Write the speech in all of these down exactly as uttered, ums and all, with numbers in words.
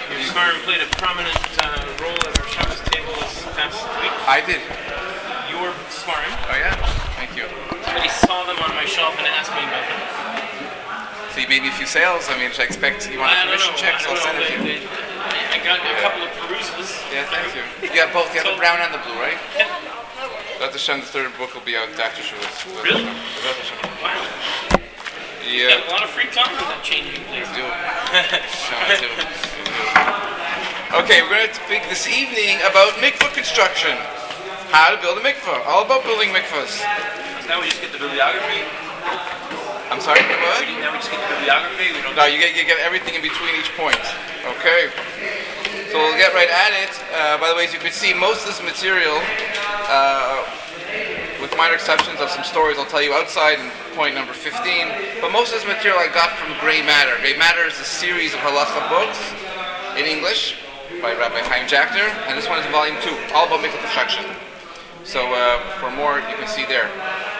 Your Sfarim played a prominent uh, role at our Shabbos table this past week. I did. Your Sfarim. Oh yeah? Thank you. Somebody saw them on my shelf and asked me about them. So you made me a few sales. I mean, should I expect you want I a don't commission know. check? I So I'll don't send know. it to you. They, they, I got a couple of perusals. Yeah, thank you. You have both. You have the So- brown and the blue, right? Yeah. Dr. Hashem, the third book will be out after Shavuos. Really? Hashem. Wow. Yeah. Got a lot of free time with that changing place. Do it. I do. Okay, we're going to speak this evening about mikvah construction. How to build a mikvah. All about building mikvahs. Now we just get the bibliography. I'm sorry, what? We, now we just get the bibliography. We don't. No, you get you get everything in between each point. Okay. So we'll get right at it. Uh, by the way, as you can see, most of this material, uh, with minor exceptions of some stories I'll tell you outside in point number fifteen, but most of this material I got from Grey Matter. Grey Matter is a series of halacha books in English by Rabbi Chaim Jachter, and this one is in volume two, all about mikvah construction. So uh, for more, you can see there.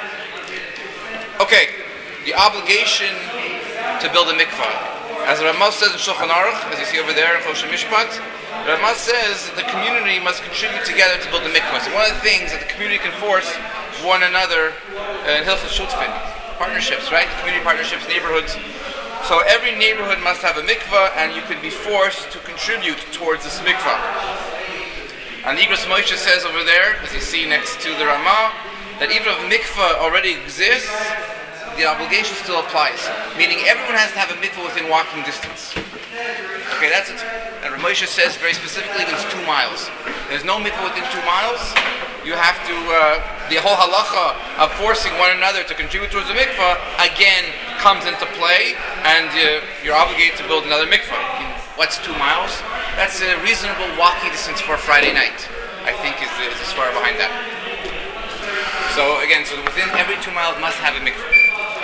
Okay, the obligation to build a mikvah. As the Ramah says in Shulchan Aruch, as you see over there in Choshen Mishpat, the Ramah says that the community must contribute together to build the mikvah. So one of the things that the community can force one another uh, in Hilchos Shutfin, partnerships, right? Community partnerships, neighborhoods. So every neighborhood must have a mikvah, and you could be forced to contribute towards this mikvah. And Igros Moshe says over there, as you see next to the Ramah, that even if mikvah already exists, the obligation still applies. Meaning everyone has to have a mikvah within walking distance. Okay, that's it. And Ramosha says very specifically that it's two miles. There's no mikvah within two miles. You have to, uh, the whole halacha of forcing one another to contribute towards the mikvah, again, comes into play, and uh, you're obligated to build another mikvah. What's two miles? That's a reasonable walking distance for a Friday night, I think is the, is the svara behind that. So again, so within every two miles must have a mikvah.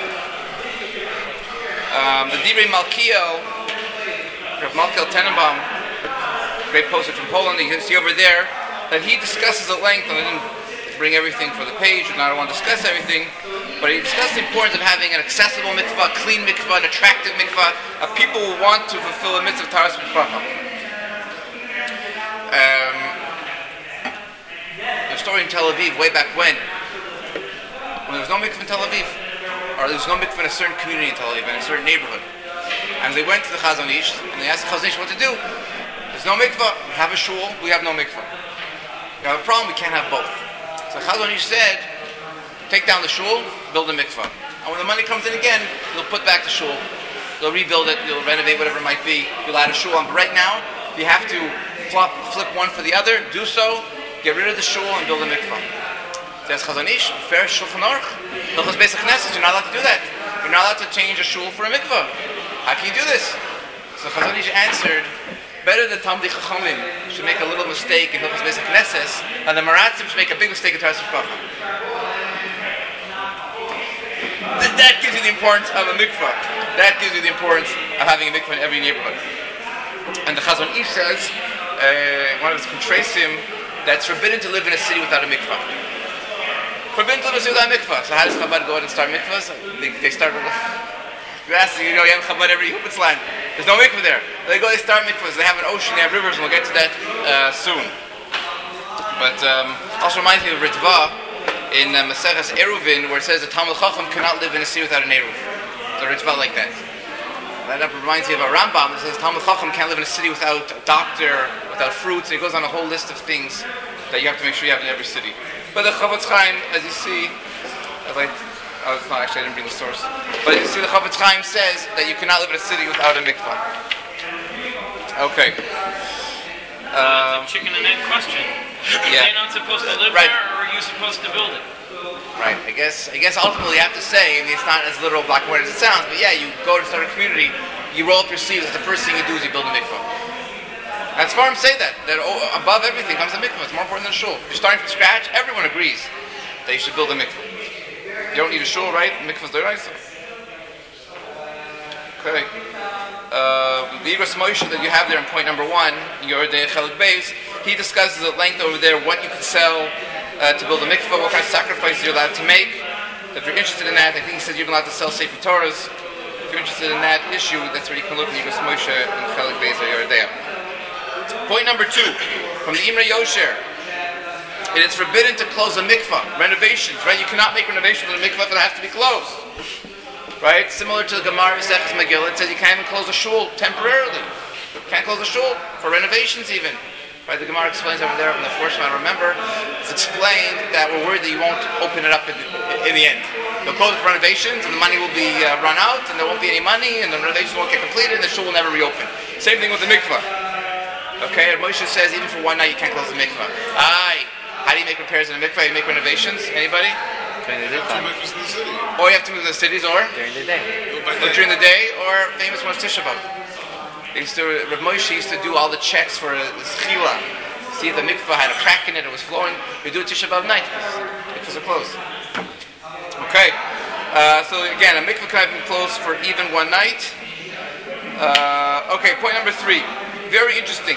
Um, the Divrei Malkiel, Rav Malkiel Tenenbaum, great poster from Poland, you can see over there that he discusses at length, and I didn't bring everything for the page, and I don't want to discuss everything, but he discussed the importance of having an accessible mikvah, a clean mikvah, an attractive mikvah, of people who want to fulfill a mitzvah of Taras Mishpacha. Um, the story in Tel Aviv, way back when, when there was no mikvah in Tel Aviv, or there was no mikvah in a certain community in Tel Aviv, in a certain neighborhood. And they went to the Chazon Ish, and they asked the Chazon Ish what to do. There's no mikvah, we have a shul, we have no mikvah. We have a problem, we can't have both. So the Chazon Ish said, take down the shul, build a mikvah. And when the money comes in again, you'll put back the shul. You'll rebuild it, you'll renovate whatever it might be, you'll add a shul on. But right now, if you have to flop, flip one for the other, do so, get rid of the shul and build a mikvah. Says Chazon Ish, fair Shulchan Aruch, Hilchos Beis HaKnesset, you're not allowed to do that. You're not allowed to change a shul for a mikvah. How can you do this? So Chazon Ish answered, better the Talmidei Chachamim should make a little mistake in Hilchos Beis HaKnesset, and the Maratzim should make a big mistake in Taras Mishpacha. Th- that gives you the importance of a mikvah. That gives you the importance of having a mikvah in every neighborhood. And the Chazon Ish says, uh, one of his contrasim, that it's forbidden to live in a city without a mikvah. Forbidden to live in a city without a mikvah. So how does Chabad go out and start mikvahs? They, they start with you ask, you know, you have Chabad every Huppatz land. There's no mikvah there. They go, they start mikvahs. They have an ocean, they have rivers, and we'll get to that uh, soon. But um, also reminds me of Ritva in uh, Maseches Eruvin, where it says the Talmud Chacham cannot live in a city without an Eruv. So Ritva like that. That reminds me of a Rambam that says Talmud Chacham can't live in a city without a doctor, without fruits, and it goes on a whole list of things that you have to make sure you have in every city. But the Chofetz Chaim, as you see, as I, oh, it's not actually, I didn't bring the source. But as you see, the Chofetz Chaim says that you cannot live in a city without a mikvah. Okay. Um, it's a chicken and egg question. Are Yeah. they not supposed to live Right. there, or are you supposed to build it? Right. I guess. I guess ultimately you have to say, I mean, it's not as literal black and white as it sounds, but yeah, you go to start a community, you roll up your sleeves. The first thing you do is you build a mikvah. And Sfarim say that that oh, above everything comes a mikvah. It's more important than a shul. If you're starting from scratch, everyone agrees that you should build a mikvah. You don't need a shul, right? Mikvah's d'oraisa. Okay. Uh, the Igros Moshe that you have there in point number one, your Day Chelik Beis, he discusses at length over there what you could sell uh, to build a mikvah, what kind of sacrifices you're allowed to make. If you're interested in that, I think he said you're allowed to sell Sefer Torahs. If you're interested in that issue, that's where you can look in Igros Moshe and Chelik Beis or Yeridea. Point number two, from the Imre Yosher. It is forbidden to close a mikvah. Renovations, right? You cannot make renovations in a mikvah that has to be closed. Right? Similar to the Gemara Maseches Megillah, it says you can't even close a shul temporarily. Can't close a shul for renovations even. Right? The Gemara explains over there from the first one. Remember, it's explained that we're worried that you won't open it up in, in the end. They'll close it for renovations, and the money will be uh, run out, and there won't be any money, and the renovations won't get completed, and the shul will never reopen. Same thing with the mikvah. Okay, and Moshe says even for one night you can't close the mikvah. Aye. How do you make repairs in a mikvah? You make renovations? Anybody? During the daytime. Or you have to move to the cities, or? During the day. Or during the day, or famous one is Tisha B'Av. They used to, Rav Moshe used to do all the checks for the schila. See if the mikvah had a crack in it, it was flowing. You do a Tisha B'Av night. Mikvahs are closed. Okay. Uh, so again, a mikvah can be closed for even one night. Uh, okay, point number three. Very interesting.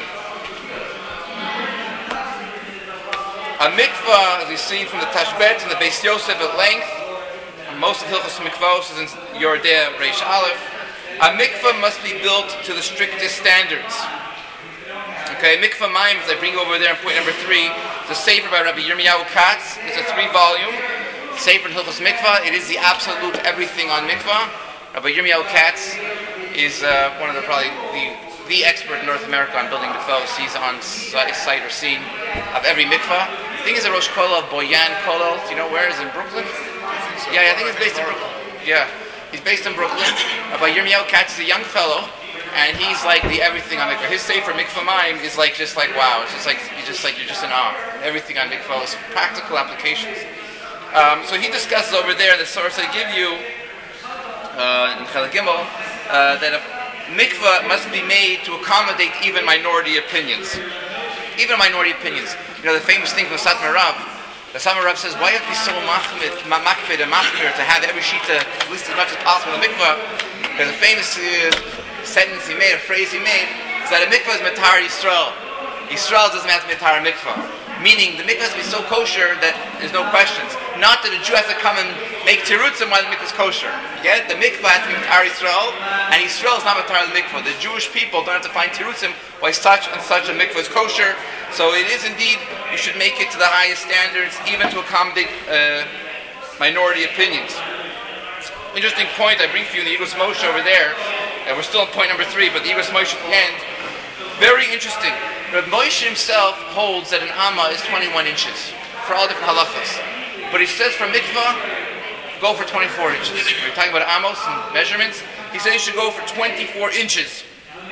A mikvah, as you see from the Tashbet and the Beis Yosef at length, most of Hilchos Mikvahos is in Yordea Reish Aleph. A mikvah must be built to the strictest standards. Okay, mikvah mayim, as I bring over there in point number three, the Sefer by Rabbi Yirmiyahu Katz. It's a three-volume Sefer in Hilchos Mikvah. It is the absolute everything on mikvah. Rabbi Yirmiyahu Katz is uh, one of the probably the the expert in North America on building mikvahs. He's on site or scene of every mikvah. I think he's a Rosh Kollel of Boyan Kollel. Do you know where? Is it in Brooklyn? Yeah, yeah, I think he's based in Brooklyn. Yeah, he's based in Brooklyn. Rabbi Yirmiyahu Katz is a young fellow, and he's like the everything on mikvah. His sefer Mikvah Mayim is like just like wow. It's just like you just like you're just in awe. Everything on mikvah is practical applications. Um, so he discusses over there the source I give you uh, in Chelek Gimel uh, that a mikvah must be made to accommodate even minority opinions. Even minority opinions. You know the famous thing from Satmar Rav. The Satmar Rav says, why have to be so machmid, makpid and machmir to have every shita at least as much as possible in the mikvah? There's a famous uh, sentence he made, a phrase he made, is that a mikvah is matar Yisrael. Yisrael doesn't have to be matar a mikvah. Meaning the mikvah has to be so kosher that there's no questions. Not that a Jew has to come and make tirutzim while the mikvah is kosher. You get it? The mikvah has to be matar Yisrael, and Yisrael is not matar the mikvah. The Jewish people don't have to find tirutzim why such and such a mikvah is kosher. So it is indeed, you should make it to the highest standards, even to accommodate uh, minority opinions. Interesting point I bring for you in the Igros Moshe over there, and we're still on point number three, but the Igros Moshe at the end, very interesting. Rav Moshe himself holds that an amma is twenty-one inches for all different halachas. But he says for mikvah, go for twenty-four inches. We're talking about amos and measurements. He says you should go for twenty-four inches.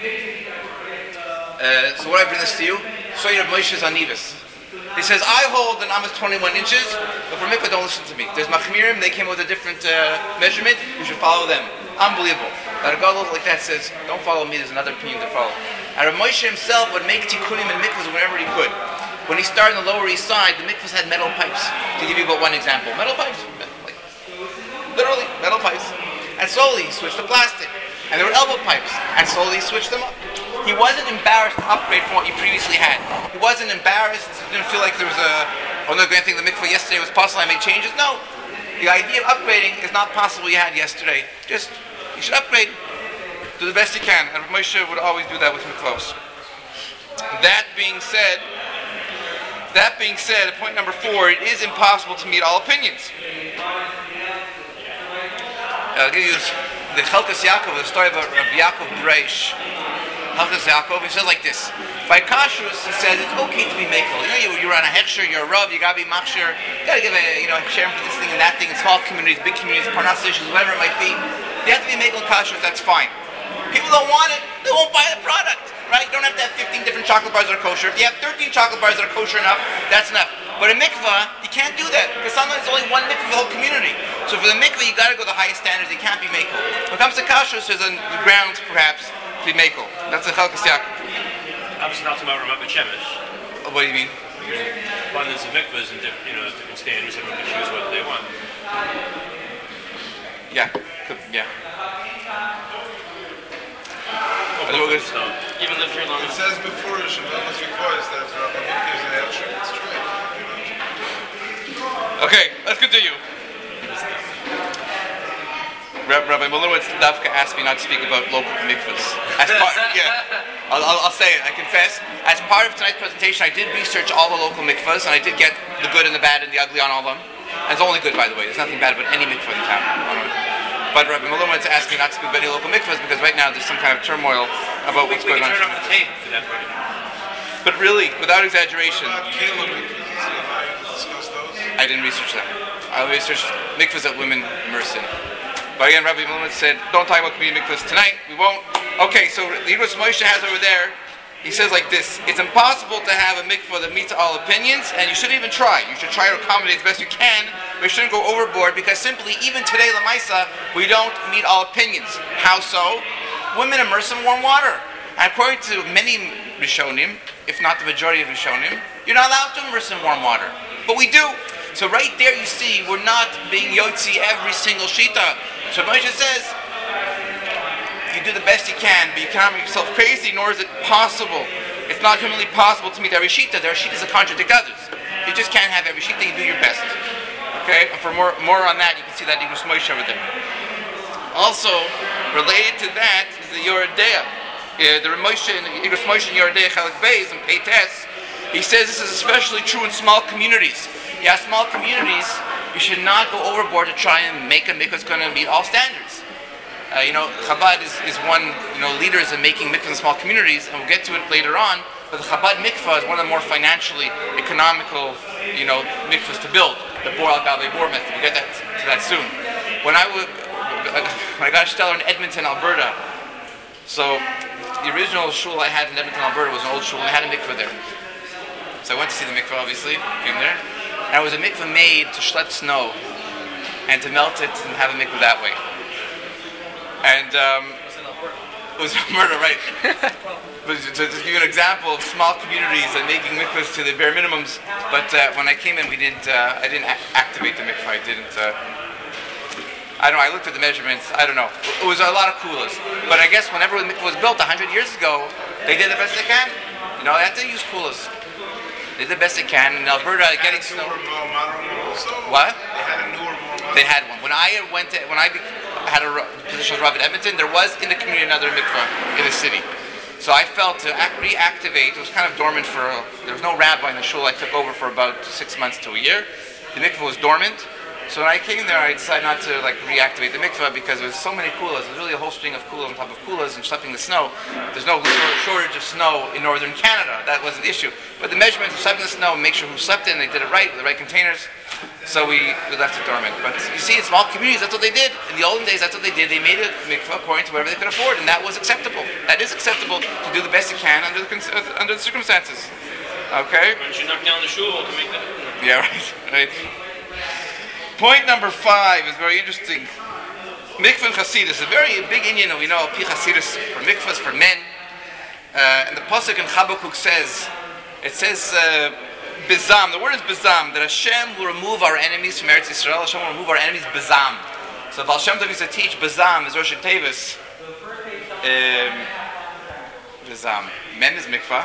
Uh, so what I bring this to you? Show you Rav Moshe's Anivis. He says, I hold an amma is twenty-one inches, but for mikvah don't listen to me. There's machmirim, they came with a different uh, measurement, you should follow them. Unbelievable. That a gadol like that says, don't follow me, there's another opinion to follow. And Rav Moshe himself would make tikkunim and mikvahs whenever he could. When he started on the Lower East Side, the mikvahs had metal pipes. To give you but one example. Metal pipes. Like, literally, metal pipes. And slowly he switched to plastic. And there were elbow pipes. And slowly he switched them up. He wasn't embarrassed to upgrade from what he previously had. He wasn't embarrassed. He didn't feel like there was a, oh no, I think the mikvah yesterday was possible, I made changes. No. The idea of upgrading is not possible you had yesterday. Just, you should upgrade. Do the best you can. And Moshe would always do that with mikvahs. That being said, that being said, at point number four, it is impossible to meet all opinions. I'll give you the Chelkas Yaakov, the story about Rabbi Yaakov Breish. Chelkas Yaakov, he says like this. By kashrus, he says it's okay to be mekel. You know, you, you're on a hechsher, you're a rav, you gotta be machsher, you gotta give a, you know, sharing for this thing and that thing in small communities, big communities, parnas issues, whatever it might be. You have to be mekel kashrus, that's fine. People don't want it, they won't buy the product, right? You don't have to have fifteen different chocolate bars that are kosher. If you have thirteen chocolate bars that are kosher enough, that's enough. But a mikvah, you can't do that, because sometimes there's only one mikvah for the whole community. So for the mikvah, you gotta go to the highest standards, you can't be mekel. When it comes to kashrus, there's a ground, perhaps, to be mekel. That's the Chelkas Yaakov. Obviously not about Ramat Shemesh. What do you mean? Abundance of mikvahs and different, you know, different standards, everyone can choose what they want. Yeah, could, yeah. Well, both so. Even if you're long. It says before Shabbat requires that Rabbi Mikvah is an action. It's true. Okay, let's continue. Rab- Rabbi Malowitz Davka asked me not to speak about local mikvahs. As part, yeah, I'll, I'll, I'll say it. I confess. As part of tonight's presentation, I did research all the local mikvahs, and I did get the good and the bad and the ugly on all of them. And it's only good, by the way. There's nothing bad about any mikvah in town. But Rabbi Malowitz asked me not to speak about any local mikvahs because right now there's some kind of turmoil about what's We going can on. turn off the tape for that part. But really, without exaggeration, About Caleb mikvahs, is he allowed you to discuss those? I didn't research that. I researched mikvahs that women immerse in. But again, Rabbi Malowitz said, don't talk about community mikvahs tonight. We won't. Okay, so the Yidus Moshe has over there, he says like this: it's impossible to have a mikvah that meets all opinions, and you shouldn't even try. You should try to accommodate as best you can, but you shouldn't go overboard because simply, even today, Lamaisa, we don't meet all opinions. How so? Women immerse in warm water. And according to many Rishonim, if not the majority of Rishonim, you're not allowed to immerse in warm water. But we do. So right there you see, we're not being yotzi every single shita. So Moshe says, you do the best you can, but you cannot make yourself crazy, nor is it possible. It's not humanly possible to meet every shita. There are shitas that contradict others. You just can't have every shita, you do your best. Okay? And for more more on that, you can see that Yidus Moshe over there. Also, related to that is the Yoredea. Uh, the Moshe, Yidus Moshe in Yoredea Chalak Beis and Peites, he says this is especially true in small communities. Yeah, small communities, you should not go overboard to try and make a mikvah that's going to meet all standards. Uh, you know, Chabad is, is one, you know, leaders in making mikvahs in small communities, and we'll get to it later on, but the Chabad mikvah is one of the more financially economical, you know, mikvahs to build, the Bor al-Gavei Bor method. We'll get that, to that soon. When I, w- when I got a stellar in Edmonton, Alberta, so the original shul I had in Edmonton, Alberta was an old shul, and I had a mikvah there. So I went to see the mikvah, obviously, came there. And it was a mikvah made to schlep snow and to melt it and have a mikvah that way. And um, it was Alberta, right? But to, to give you an example of small communities and making mikvahs to the bare minimums. But uh, when I came in, we didn't. Uh, I didn't a- activate the mikvah. I didn't. Uh, I don't know. I looked at the measurements. I don't know. It was a lot of kulas. But I guess whenever the mikvah was built a hundred years ago, they did the best they can. You know, they had to use kulas. They did the best they can. In Alberta, getting snow. Newer, more modern one also? What? They had a newer, more modern They had one. When I went to, when I be, had a position as Rav at Edmonton, there was in the community another mikvah in the city. So I felt to act, reactivate. It was kind of dormant for. A, there was no rabbi in the shul. I took over for about six months to a year. The mikvah was dormant. So when I came there, I decided not to like reactivate the mikvah because there was so many kulas. There's really a whole string of kulas on top of kulas and schlepping the snow. There's no shortage of snow in northern Canada. That wasn't the issue. But the measurements of schlepping the snow, make sure who slept in, they did it right with the right containers. So we, we left it dormant. But you see, in small communities, that's what they did. In the olden days, that's what they did. They made a mikvah according to whatever they could afford, and that was acceptable. That is acceptable to do the best you can under the, under the circumstances. Okay? Why don't you knock down the shul to make that? Yeah, right. Right. Point number five is very interesting. Mikvah and Chasidus, a very big Indian, we know, Pi Chasidus, for mikvahs, for men. Uh, and the Pasuk in Habakkuk says, it says, uh, Bizam, the word is Bizam, that Hashem will remove our enemies from Eretz Yisrael, Hashem will remove our enemies, Bizam. So Baal Shem Tov used to teach Bizam, is Rosh Tevis. Um, Bizam. Mem is Mikvah.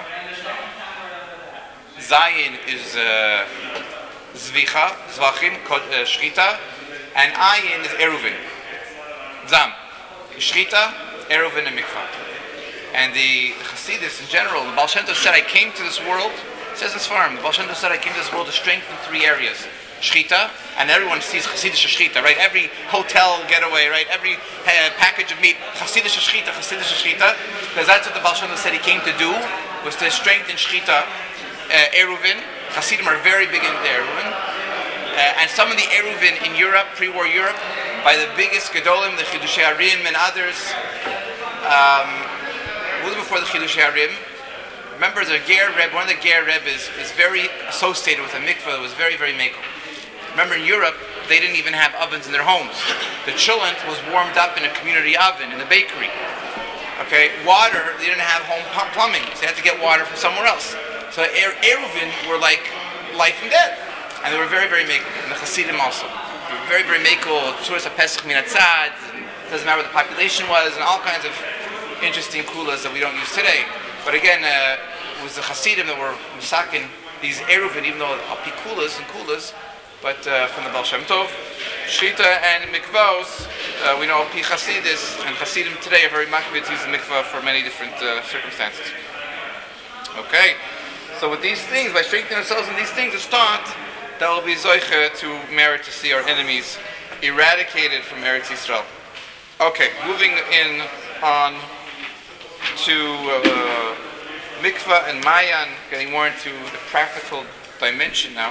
Zayin is uh, Zvicha, Zvachim, uh, Shrita, and Ayin is Eruvin. Zam. Shrita, Eruvin, and Mikvah. And the Hasidus in general, the Baal Shem Tov said, I came to this world, it says this farm, the Baal Shem Tov said, I came to this world to strengthen three areas. Shrita, and everyone sees Chasidus Shrita, right? Every hotel getaway, right? Every uh, package of meat, Chasidus Shrita, Chasidus Shrita, because that's what the Baal Shem Tov said he came to do, was to strengthen Shrita, uh, Eruvin. Hasidim are very big into Eruvin. Uh, and some of the Eruvin in Europe, pre-war Europe, by the biggest Gedolim, the Chidushei Harim and others, um, was before the Chidushei Harim. Remember the Ger Reb, one of the Ger Reb is, is very associated with a mikvah that was very, very mekel. Remember in Europe, they didn't even have ovens in their homes. The chillent was warmed up in a community oven in the bakery. Okay, water, they didn't have home plumbing, so they had to get water from somewhere else. So er- Eruvin were like life and death. And they were very, very mekel. And the Hasidim also. They were very, very mekel. Tzuras HaPesach min hatzad. Doesn't matter what the population was, and all kinds of interesting kulas that we don't use today. But again, uh, it was the Hasidim that were misakin these Eruvin, even though api kulas and kulas, but uh, from the Baal Shem Tov. Shita and mikvos, uh, we know Pi Chasidis and Hasidim today are very makbid to use the mikvah for many different uh, circumstances. Okay, so with these things, by strengthening ourselves in these things, it's taught that will be zoiche to merit to see our enemies eradicated from Eretz Yisrael. Okay, moving in on to uh, mikvah and mayan, getting more into the practical dimension now.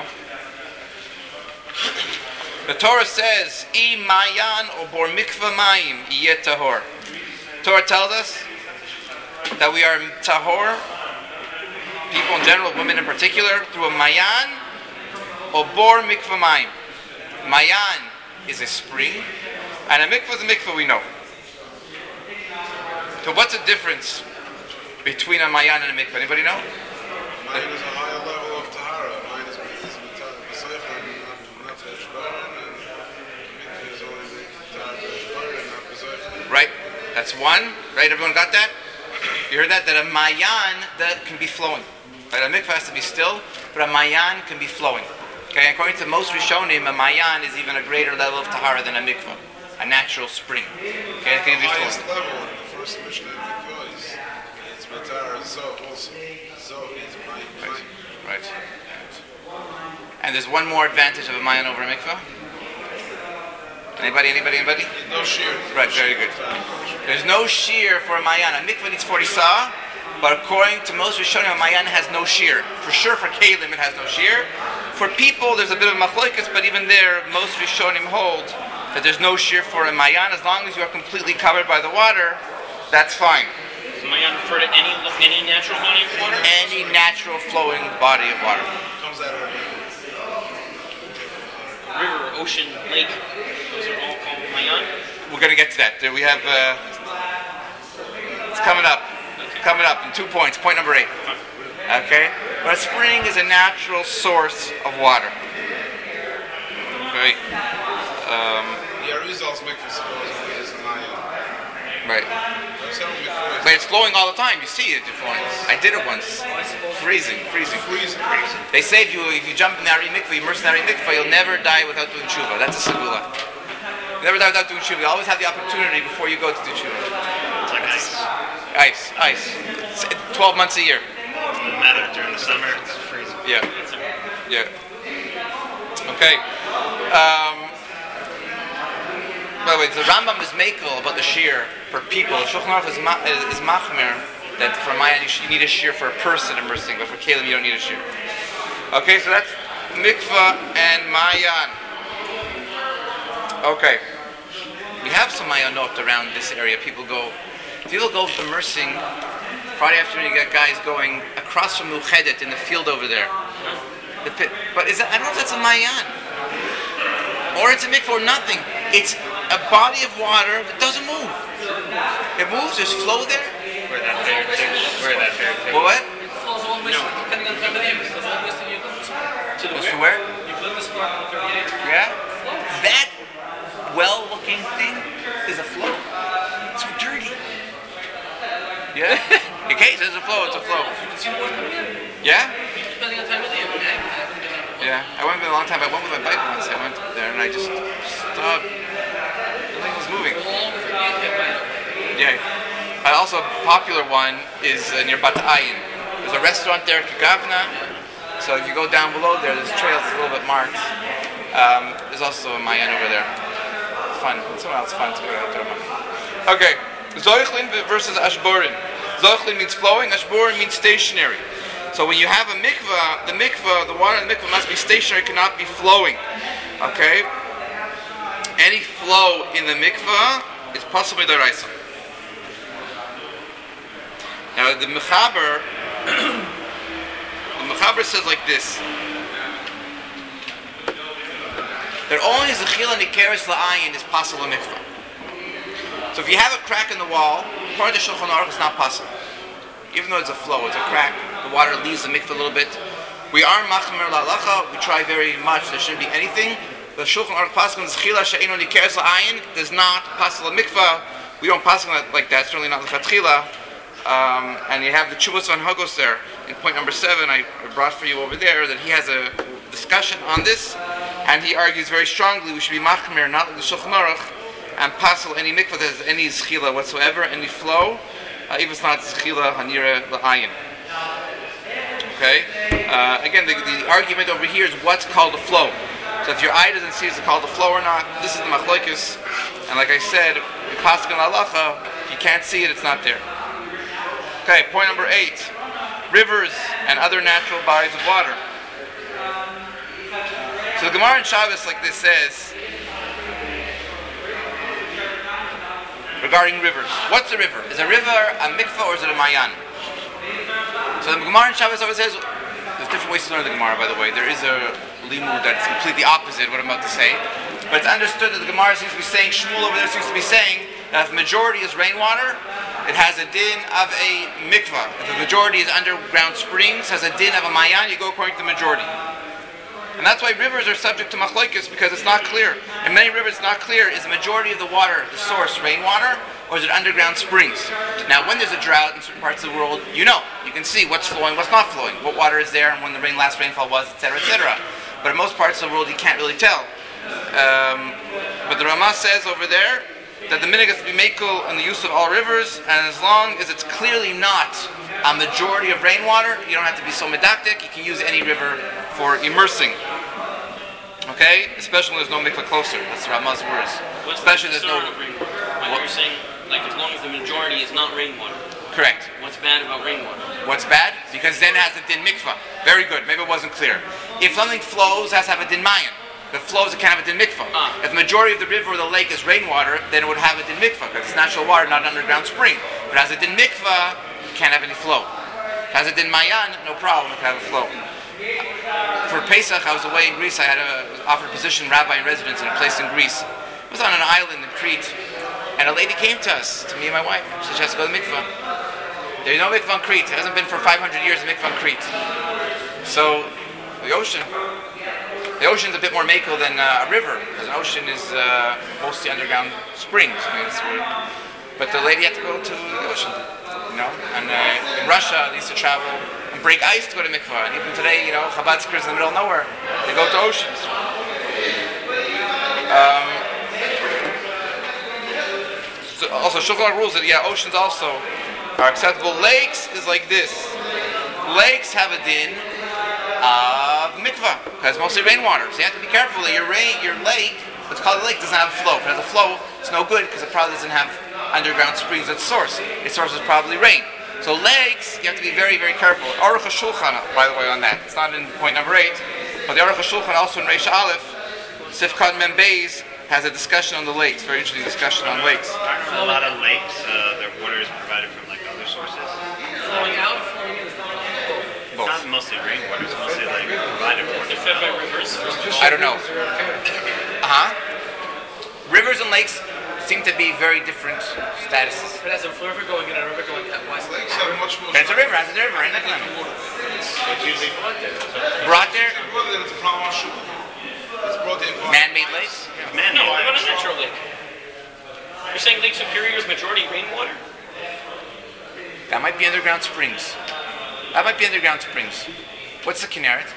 The Torah says, "I mayan or bor mikvah mayim yeh tahor." Torah tells us that we are tahor, people in general, women in particular, through a mayan or bor mikvah mayim. Mayan is a spring, and a mikvah is a mikvah we know. So what's the difference between a mayan and a mikvah? Anybody know? Mayan is a higher level of tahara. Mayan is b'sayf and not b'shbaran, and mikvah is only b'shbaran, not b'sayf. Right? That's one. Right? Everyone got that? You heard that? That a mayan that can be flowing. Right? A mikvah has to be still, but a mayan can be flowing. Okay? According to most Rishonim, a mayan is even a greater level of tahara than a mikvah, a natural spring. Okay? It can be The highest flowing. level in the first Mishnah in mikvah is it's matar zo also. Zo is mayan. Right. Right. And there's one more advantage of a mayan over a mikvah. Anybody? Anybody? Anybody? No shear. Right, very good. There's no shear for a mayan. A mikvah needs forty sah, but according to most Rishonim, a mayan has no shear. For sure, for kelim, it has no shear. For people, there's a bit of machlokes, but even there, most Rishonim hold that there's no shear for a mayan. As long as you are completely covered by the water, that's fine. Does mayan refer to any any natural body of water? Any natural flowing body of water. Comes out of the River, ocean, lake, those are all called mayan. We're going to get to that. There we have, uh, it's coming up. Coming up in two points. Point number eight. Okay? But a spring is a natural source of water. Okay? Um, The Arizal's mikvah supposedly is a mayan. right. Some mikvah But it's flowing all the time. You see it flowing. I did it once. Freezing, freezing. freezing. They say if you if you jump in the Ari Mikvah, you immerse in the Ari Mikvah, you'll never die without doing tshuva. That's a segula. You never die without doing tshuva. You always have the opportunity before you go to do tshuva. It's like ice. Ice, ice. It's Twelve months a year. Doesn't matter during the summer. It's freezing. Yeah. Yeah. Okay. Um, by the way, the Rambam is makel about the shear for people. Shulchan Aruch is, ma- is, is machmer that for mayan you, sh- you need a shear for a person immersing, but for kelim you don't need a shear. Okay, so that's mikvah and mayan. Okay. We have some mayanot around this area. People go, people go immersing. Friday afternoon, you got guys going across from Muchedet in the field over there. The pit. But is that, I don't know if that's a mayan. Or it's a mikvah or nothing. It's a body of water that doesn't move. It moves, there's flow there. Where that bear takes. Where that bear takes. Well, what? It flows always, depending on the time of the year, it flows always to Eucalyptus Park. To the Goes to where? Eucalyptus Park on the thirty-eighth. Yeah? That well-looking thing is a flow. It's so dirty. Yeah? Okay, so it's a flow, it's a flow. You can see the water coming in, Yeah? depending on the time of the year. Okay? I haven't been there before. Yeah. I went for a long time. I went with my bike once. I went there and I just stopped. The thing was moving. All over thirty-eighth here, by the way. Yeah. Uh, also, a popular one is uh, near Bat Ayin. There's a restaurant there, Kagavna. So if you go down below there, there's trails a little bit marked. Um, there's also a Mayan over there. It's fun. Someone else fun to go out there. Okay. Zoichlin versus Ashborin. Zoichlin means flowing. Ashborin means stationary. So when you have a mikvah, the mikvah, the water in the mikvah must be stationary, cannot be flowing. Okay? Any flow in the mikvah is possibly deraisa. Now the Mechaber, the Mechaber says like this: that only zechila nikeres la'ayin is possible in mikvah. So if you have a crack in the wall, according to Shulchan Aruch, it's not possible. Even though it's a flow, it's a crack, the water leaves the mikvah a little bit. We are machmer la'alacha, we try very much, there shouldn't be anything. The Shulchan Aruch Pasuk zechila she'eino nikeres la'ayin does not possible in mikvah. We don't pass like that, certainly not l'chatchila. Um, and you have the Chuvos Van Hagos there. In point number seven, I brought for you over there that he has a discussion on this. And he argues very strongly we should be machmer, not like the Shulchan Aruch, and passel any mikvah that has any schila whatsoever, any flow, uh, even if it's not schila hanira la'ayin. Okay? Uh, again, the, the argument over here is what's called a flow. So if your eye doesn't see is it called a flow or not, this is the machlokes. And like I said, in pasuk and halacha, if you can't see it, it's not there. Okay, point number eight. Rivers and other natural bodies of water. So the Gemara in Shabbos, like this, says regarding rivers. What's a river? Is a river a mikvah or is it a mayan? So the Gemara in Shabbos always says, there's different ways to learn the Gemara, by the way. There is a limud that's completely opposite what I'm about to say. But it's understood that the Gemara seems to be saying, Shmuel over there seems to be saying, that if the majority is rainwater, it has a din of a mikvah. If the majority is underground springs, has a din of a mayan, you go according to the majority. And that's why rivers are subject to machlokes, because it's not clear. In many rivers, it's not clear, is the majority of the water, the source, rainwater, or is it underground springs? Now, when there's a drought in certain parts of the world, you know, you can see what's flowing, what's not flowing, what water is there, and when the rain, last rainfall was, et cetera, et cetera. But in most parts of the world, you can't really tell. Um, but the Ramah says over there that the minhag has to be mekel in the use of all rivers, and as long as it's clearly not a majority of rainwater, you don't have to be so medactic. You can use any river for immersing. Okay, especially when there's no mikvah closer. That's the Ramah's words. What's especially the there's no. of rainwater? Like you're saying, like as long as the majority is not rainwater. Correct. What's bad about rainwater? What's bad? Because then it has a din mikvah. Very good. Maybe it wasn't clear. If something flows, it has to have a din mayan. If it flows, it can't have a din mikvah. Ah. If the majority of the river or the lake is rainwater, then it would have a din mikvah because it's natural water, not an underground spring. If it has a din mikvah, it can't have any flow. If it has a din mayan, no problem. It can have a flow. For Pesach, I was away in Greece. I had a, was offered a position, rabbi in residence in a place in Greece. It was on an island in Crete, and a lady came to us, to me and my wife. She said she has to go to the mikvah. There's no mikvah on Crete. It hasn't been for five hundred years a mikvah on Crete. So the ocean, the ocean's a bit more mekel than uh, a river, because an ocean is uh, mostly underground springs. I mean, it's weird. But the lady had to go to the ocean, you know. And uh, in Russia, they used to travel and break ice to go to mikvah. And even today, you know, Chabad Skir's in the middle of nowhere. They go to oceans. Um, so also, Shulchan Aruch rules that, yeah, oceans also are acceptable. Lakes is like this. Lakes have a din of mikvah, because it's mostly rainwater. So you have to be careful that your rain, your lake, what's called a lake, doesn't have a flow. If it has a flow, it's no good, because it probably doesn't have underground springs at source. Its source is probably rain. So lakes, you have to be very, very careful. Aruch HaShulchan, by the way, on that. It's not in point number eight, but the Aruch HaShulchan also in Reish Aleph, Sifkat Mem Beis, has a discussion on the lakes. Very interesting discussion on lakes. Aren't a lot of lakes, uh, their water is provided from like other sources? Flowing out, flowing in. It's not mostly rainwater, it's mostly like provided water. They're fed by rivers. I don't know. Uh-huh. Rivers and lakes seem to be very different statuses. If it has a river going in and a river going out, why is it? Lakes have much more. But it's a river, it's a river, isn't it? It's usually brought there. So Brought there, Well, then it's a problem on Shul. It's brought in by man-made lakes. man, No, what about a natural lake? You're saying Lake Superior is majority rainwater? That might be underground springs. That might be underground springs. What's the Kinneret?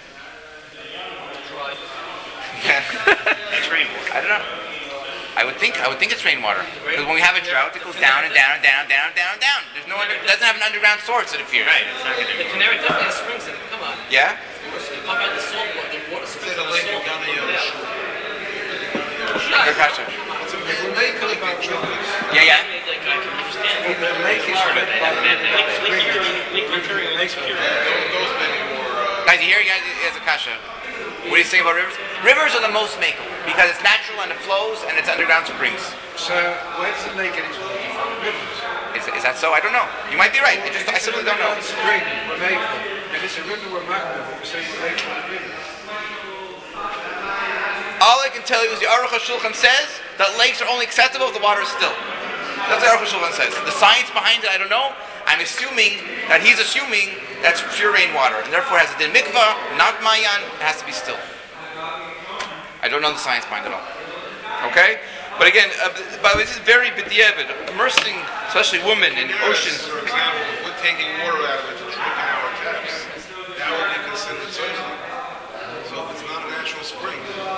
Dry. Yeah. That's rainwater. I don't know. I would think I would think it's rainwater. Because when we have a drought, it goes down and down and down and down and down and down. There's no under, it doesn't have an underground source, it appears. Right, it's not going The to Canary definitely has springs in it. Come on. Yeah? Of course, you pump out the salt water, the water springs the of the lake salt down the water. Yosh. Good question. It's a lake about rivers. Yeah, yeah. Like, I can understand. The lake is fed by Lake, Lake Erie, Lake Ontario, Lake Superior. Those maybe more. Uh, Guys, you hear? You guys, it's a kasha. What do you think about rivers? Rivers are the most makel because it's natural and it flows and it's underground springs. So where's the lake and its water from? Rivers. Is, is that so? I don't know. You might be right. I just I simply don't know. Spring, we're making. If it's a river, we're making. We're saying we're making a river. All I can tell you is the Aruch HaShulchan says that lakes are only acceptable if the water is still. That's what the Aruch HaShulchan says. The science behind it, I don't know. I'm assuming that he's assuming that's pure rainwater, and therefore it has a din mikvah, not mayan. It has to be still. I don't know the science behind it all. Okay, but again, uh, by the way, this is very b'diavad. Immersing, especially women in oceans. For example, if we're taking water out of it to drink in our taps, that would be considered soil. So if it's not a natural spring,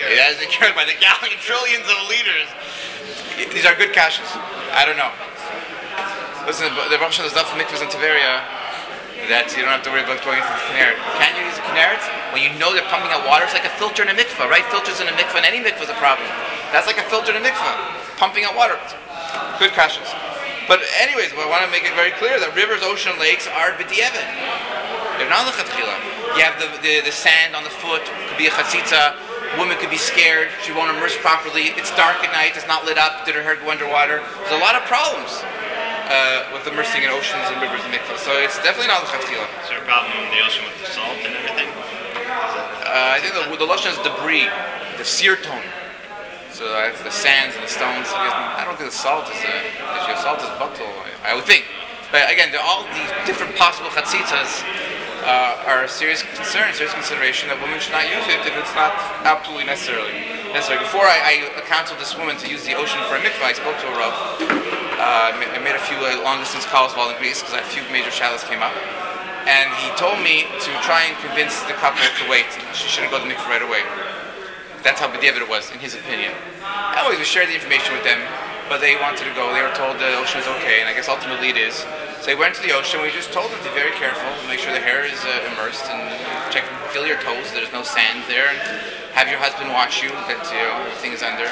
It has been cured by the gallon, trillions of liters. These are good kashas. I don't know. Listen, the Rosh Hashanah stuff for mikvahs in Tiberia that you don't have to worry about going into the kinneret. Can you use a kinneret when you know they're pumping out water? It's like a filter in a mikvah, right? Filters in a mikvah, and any mikvah is a problem. That's like a filter in a mikvah, pumping out water. Good kashas. But anyways, I want to make it very clear that rivers, ocean, lakes are b'di'evet. They're not l'chatchila. You have the, the the sand on the foot. Could be a chatzitza. Woman could be scared. She won't immerse properly. It's dark at night. It's not lit up. Did her hair go underwater? There's a lot of problems uh, with immersing in oceans and rivers and mikvahs. So it's definitely not l'chatchila. Is there a problem in the ocean with the salt and everything? Uh, I think the, the lashon is debris, the sear tone. So that's the sands and the stones. So I don't think the salt is a, the salt is bottle. I, I would think. But again, all these different possible chatzitzas uh, are a serious concern, serious consideration that women should not use it if it's not absolutely necessarily necessary. Before I, I counseled this woman to use the ocean for a mikvah, I spoke to her Rav. Uh, I made a few uh, long distance calls while in Greece because a few major shalas came up. And he told me to try and convince the couple to wait. She shouldn't go to the mikvah right away. That's how b'di'evet it was, in his opinion. I always would share the information with them, but they wanted to go. They were told the ocean was okay, and I guess ultimately it is. So they went to the ocean. We just told them to be very careful, make sure the hair is uh, immersed, and check, feel your toes. There's no sand there, and have your husband watch you that you know, everything is under.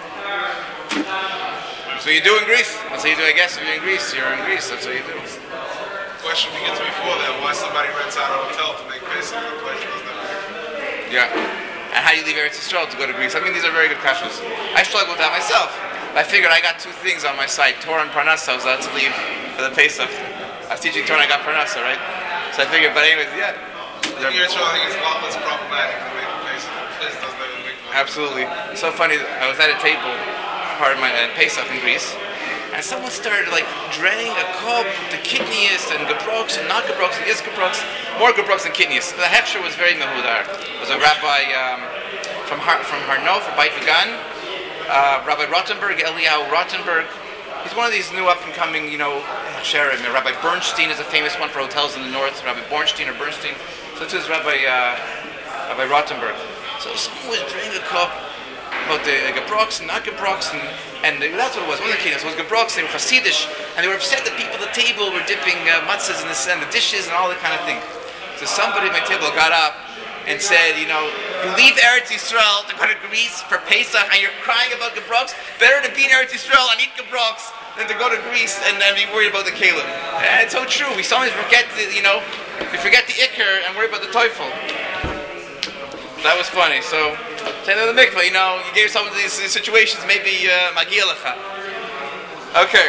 So you do in Greece. That's what you do, I guess. If you're in Greece, you're in Greece. That's what you do. Question begins before that: why somebody rents out a hotel to make Pesach in a place that doesn't have a mikvah? Yeah. And how do you leave Eretz Yisrael to go to Greece? I mean, these are very good questions. I struggle with that myself. I figured I got two things on my side, Torah and Parnassa. I was allowed to leave for the Pesach. I was teaching Torah and I got Parnassa, right? So I figured, but anyways, yeah. In Eretz Yisrael, I think it's a lot less problematic to make Pesach. Place doesn't have a mikvah. Absolutely. It's so funny. I was at a table, part of my uh, Pesach in Greece, and someone started like draining a cup with the kidneys and gebroks and not gebroks and yes gebroks, more gebroks than kidneys. The hechsher was very mehudar. It was a rabbi um, from Har- from Harno, from Beit Vegan, uh, Rabbi Rottenberg, Eliyahu Rottenberg. He's one of these new up-and-coming, you know, sherim. Rabbi Bernstein is a famous one for hotels in the north. Rabbi Bornstein or Bernstein. So too is Rabbi uh, Rabbi Rottenberg. So someone was draining a cup about the uh, gebroks and not gebroks, and, and that's what it was. One of the kidneys was gebroks. They were Hasidish, and they were upset that people at the table were dipping uh, matzahs in the, and the dishes and all that kind of thing. So somebody at my table got up and said, you know, you leave Eretz Yisrael to go to Greece for Pesach, and you're crying about gebroks. Better to be in Eretz Yisrael and eat gebroks than to go to Greece and, and be worried about the kelim. And it's so true. We sometimes forget, the, you know, we forget the ikr and worry about the teufel. That was funny. So, say to the mikvah, you know, you get yourself into these, these situations, maybe magia lecha. Okay.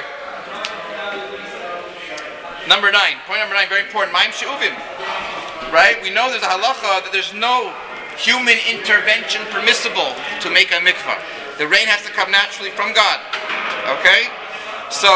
Number nine. Point number nine, very important. Ma'im she'uvim. Right? We know there's a halacha that there's no human intervention permissible to make a mikvah. The rain has to come naturally from God. Okay? So,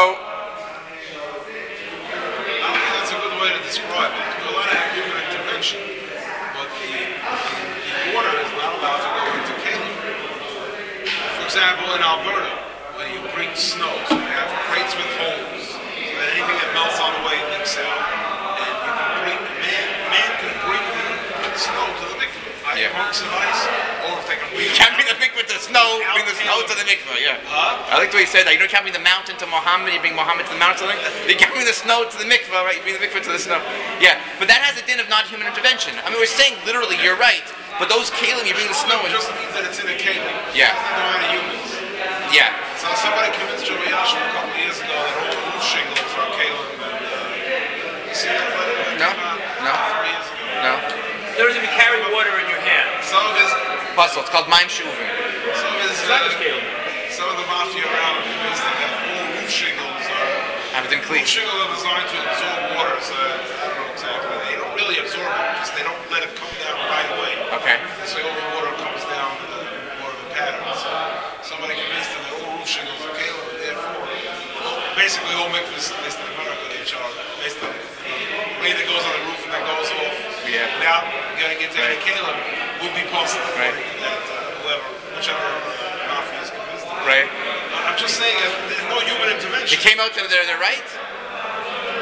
I don't think that's a good way to describe it. There's a lot of human intervention, but the, the water is not allowed to go into kelim. For example, in Alberta, when you bring snow, so you have crates with holes, so that anything that melts on the way leaks out, and you can bring, man, man can bring the snow to the mikvah. Either Yeah. hunks of ice, or if they can bring you can't bring the mikvah to the snow, bring the snow to the mikvah, yeah. Huh? I like the way you said that. You don't can't bring the mountain to Muhammad, you bring Muhammad to the mountain. You can't bring the snow to the mikvah, right? You bring the mikvah to the snow. Yeah, but that has a din of not human intervention. I mean, we're saying literally, you're right, but those kelim, you bring the snow It in. just means that it's in a kelim. Yeah. It's not amount of humans. Yeah. So somebody convinced Joey Yashu a couple of years ago that all the roof shingles are kelim. And, uh, you see that letter? No. About No. Three years ago. No. In other words, if you carry water in your hand, Some of his, Puzzle. It's called Ma'im she'uvim. some of his, it's not uh, a scale. some of the mafia around are convinced that all roof shingles are. Have it in clean. Roof shingles are designed to absorb water, so I don't know exactly. They don't really absorb it, just they don't let it come down right away. Okay. So all the water comes down in a, more of a pattern. So somebody convinced them that all roof shingles are kelim, and therefore, well, basically all mikvahs, at least in America, they charge based on the rain that goes on the roof and then goes off. Yeah. Without getting into any kelim would be possible. Right. according to That, uh, whoever, whichever uh, mafia is convinced of it. Right. Uh, I'm just saying that there's no human intervention. It came out to they're, they're right?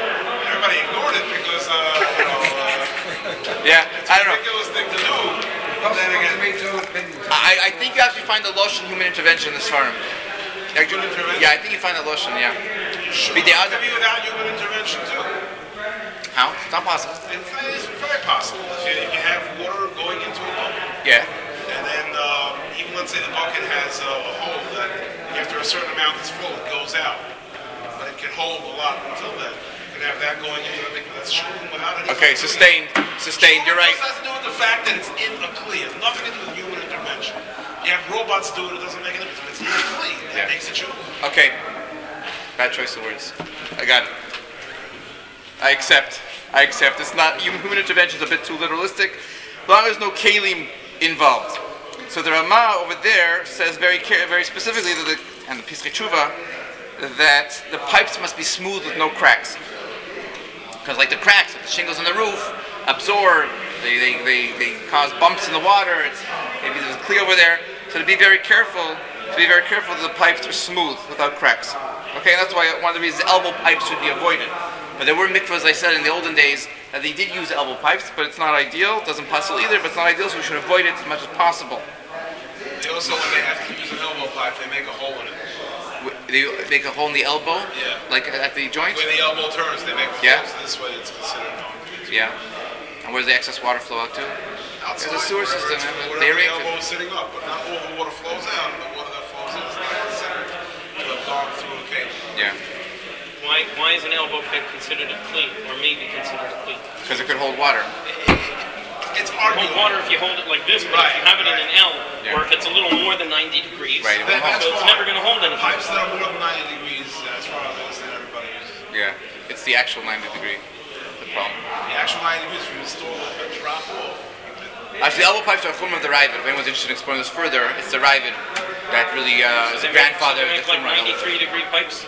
Everybody ignored it because, uh, you know, uh, Yeah. it's I a don't know. ridiculous thing to do. then again, Tomato opinions. I, I think you actually find the Loshen human intervention in this farm. Human intervention? Yeah, I think you find the Loshen, yeah. Be the other. maybe without human intervention too. How? It's not possible. It's, it's very possible. If you, if you have water going into a bucket, Yeah. and then um, even let's say the bucket has uh, a hole that after a certain amount is full, it goes out. But it can hold a lot until then. You can have that going into the thing that's shooting without any. Okay, sustained. Sustained, you're right. It has to do with the fact that it's in a kli. It has nothing to do with human intervention. You have robots do it, it doesn't make any difference. It's in a kli. That Yeah. makes it true. Okay. Bad choice of words. I got it. I accept. I accept. It's not human intervention is a bit too literalistic. As long as there's no kalim involved. So the Ramah over there says very care, very specifically that the, and the Pischei Tshuva that the pipes must be smooth with no cracks. Because like the cracks, the shingles on the roof absorb, they, they, they, they cause bumps in the water. It's, maybe there's a clear over there. So to be very careful, to be very careful that the pipes are smooth without cracks. Okay, that's why one of the reasons elbow pipes should be avoided. But there were mikvahs, I said in the olden days, that they did use elbow pipes, but it's not ideal. It doesn't puzzle either, but it's not ideal, so we should avoid it as much as possible. They also, when they have to use an elbow pipe, they make a hole in it. W- They make a hole in the elbow, Yeah. like at the joint. When the elbow turns, they make a Yeah. hole. So this way it's considered known. Yeah. And where does the excess water flow out to? Outside, There's a sewer wherever system, it's- and wherever they the rate it. elbow is sitting up, but not all the water flows out. And the water that flows in is not considered to have gone through the cable. Yeah. Why, why is an elbow pit considered a cleat, or maybe considered a cleat? Because it could hold water. It's Hold arguable. water if you hold it like this, but if you Right, have it in right. an L, Yeah. or if it's a little more than ninety degrees, Right, it won't That- so that's it's fine. never going to hold anything. Pipes that are more than ninety degrees, as far as I understand, everybody uses. Yeah. It's the actual ninety degree. The problem. The actual ninety degrees, if you install a drop off. Actually, elbow pipes are a form of the Ravid. If anyone's interested in exploring this further, it's the Ravid that really uh, is They a make- grandfather so they of make the like Qumran. ninety-three degree pipes.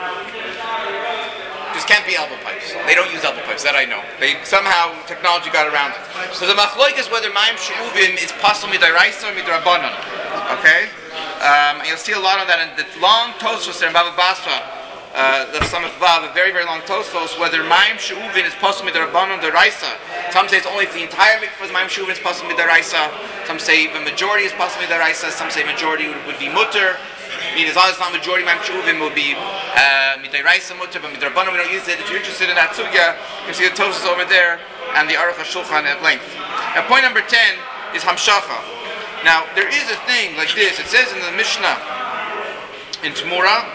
This can't be elbow pipes. They don't use elbow pipes, that I know. They somehow technology got around it. So the machloek is whether Mayim She'uvim is pasul midairaisa or midrabanan. Okay? Um, and you'll see a lot of that in the long Tosfos there in Baba Basra, uh, the Samach Vav, a very, very long Tosfos, whether Mayim She'uvim is pasul midrabanan deraisa. Some say it's only for the entire mikvah, Mayim She'uvim is pasul midaraisa. Some say the majority is pasul midaraisa. Some say majority would, would be mutter. I mean, as long as it's not majority, Mayim She'uvim will be midairaisa mutter, but midrabanan we don't use it. If you're interested in that sugya, you can see the Tosfos over there and the Aruch HaShulchan at length. Now, point number ten is Hamshacha. Now, there is a thing like this. It says in the Mishnah in Tamura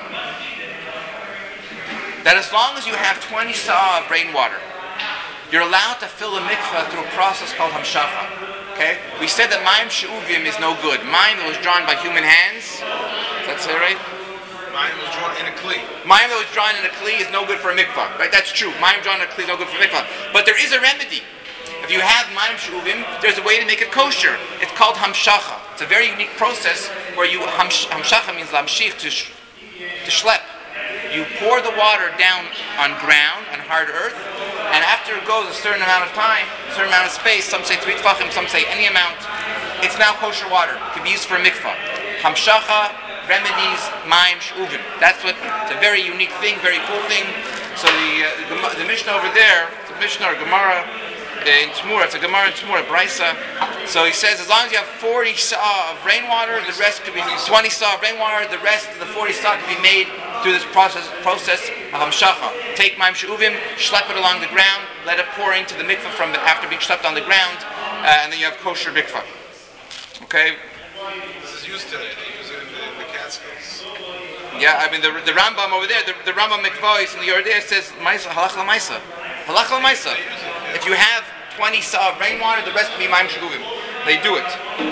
that as long as you have twenty sa'ah of rainwater, you're allowed to fill a mikvah through a process called Hamshacha. Okay? We said that Mayim She'uvim is no good. Mayim that was drawn by human hands. Does that say right? Mine was drawn in a kli. Mayim that was drawn in a kli is no good for a mikvah. Right? That's true. Mayim drawn in a kli is no good for a mikvah. But there is a remedy. If you have Mayim She'uvim, there's a way to make it kosher. It's called Hamshacha. It's a very unique process where you, hamsh, Hamshacha means lamshich, to, sh, to schlep. You pour the water down on ground, on hard earth, and after it goes a certain amount of time, a certain amount of space, some say three tefachim, some say any amount, it's now kosher water. It can be used for a mikvah. Hamshacha remedies Mayim She'uvim. That's what, it's a very unique thing, very cool thing. So the, uh, the, the Mishnah over there, the Mishnah or Gemara, in Tamura, it's a Gemara in Tamura, Brisa. So he says, as long as you have forty sa'ah of rainwater, the rest could be twenty sa'ah of rainwater, the rest of the forty sa'ah could be made through this process process of Hamshacha. Take Mayim She'uvim, schlep it along the ground, let it pour into the mikvah from the, after being schlepped on the ground, uh, and then you have kosher mikvah. Okay? This is used today. They use it in the, in the Catskills. Yeah, I mean, the, the Rambam over there, the, the Rambam Mikvahis in the Yordeh says, Maisa, halach l'maisa. Halach l'maisa. If you have twenty sa'ah of rainwater, the rest can be Mayim She'uvim. They do it.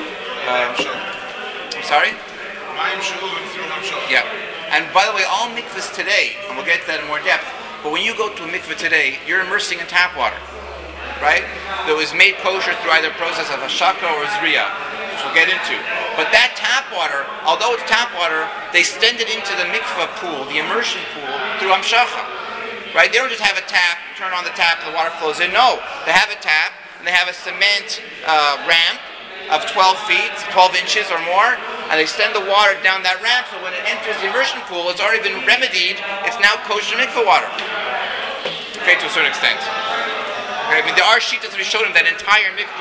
Mayim She'uvim. I'm sorry? Mayim She'uvim through Hamshacha. Yeah. And by the way, all mikvahs today, and we'll get to that in more depth, but when you go to a mikvah today, you're immersing in tap water, right? That was made kosher through either a process of hashaka or zriya, which we'll get into. But that tap water, although it's tap water, they send it into the mikvah pool, the immersion pool, through Hamshacha. Right? They don't just have a tap, turn on the tap, and the water flows in. No, they have a tap, and they have a cement uh, ramp of twelve feet, twelve inches or more, and they send the water down that ramp, so when it enters the immersion pool, it's already been remedied, it's now kosher mikvah water. Okay, to a certain extent. Okay, I mean, there are sheetas that we showed him that entire mikvah,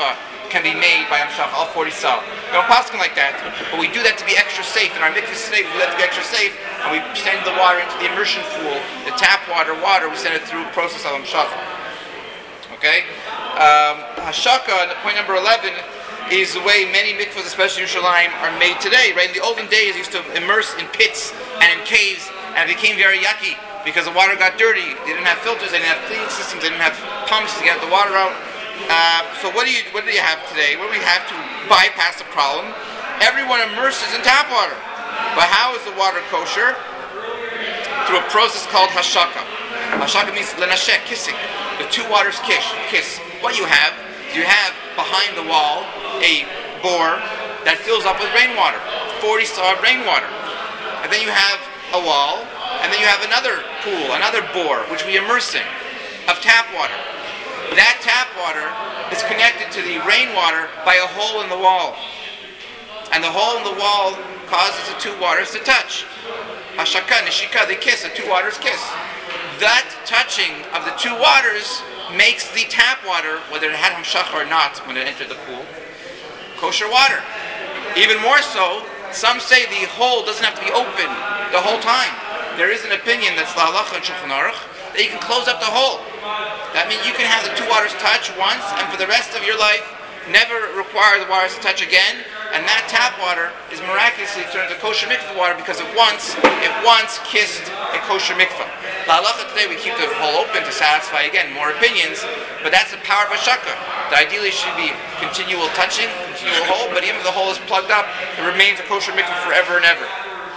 can be made by Hamshach, all forty saw. We don't paskin like that, but we do that to be extra safe. In our mikvahs today, we do that to be extra safe, and we send the water into the immersion pool, the tap water, water, we send it through the process of Hamshach. Okay? Um, Hashaka, point number eleven, is the way many mikvahs, especially in Yerushalayim, are made today. Right? In the olden days, they used to immerse in pits and in caves, and it became very yucky because the water got dirty. They didn't have filters, they didn't have cleaning systems, they didn't have pumps to get the water out. Uh, so what do you what do you have today? What do we have to bypass the problem? Everyone immerses in tap water. But how is the water kosher? Through a process called hashaka. Hashaka means lenashek, kissing. The two waters kiss. Kiss. What you have? You have behind the wall a bore that fills up with rainwater, forty saw of rainwater, and then you have a wall, and then you have another pool, another bore, which we immerse in, of tap water. That tap water is connected to the rainwater by a hole in the wall, and the hole in the wall causes the two waters to touch. Hashaka, nishika, they kiss, the two waters kiss. That touching of the two waters makes the tap water, whether it had hamshach or not when it entered the pool, kosher water. Even more so, some say the hole doesn't have to be open the whole time. There is an opinion that's la halacha and Shulchan Aruch that you can close up the hole. That means you can have the two waters touch once, and for the rest of your life, never require the waters to touch again. And that tap water is miraculously turned to kosher mikvah water because it once, it once kissed a kosher mikvah. La halacha today we keep the hole open to satisfy again more opinions, but that's the power of hashaka. The ideally should be continual touching, continual hole, but even if the hole is plugged up, it remains a kosher mikvah forever and ever.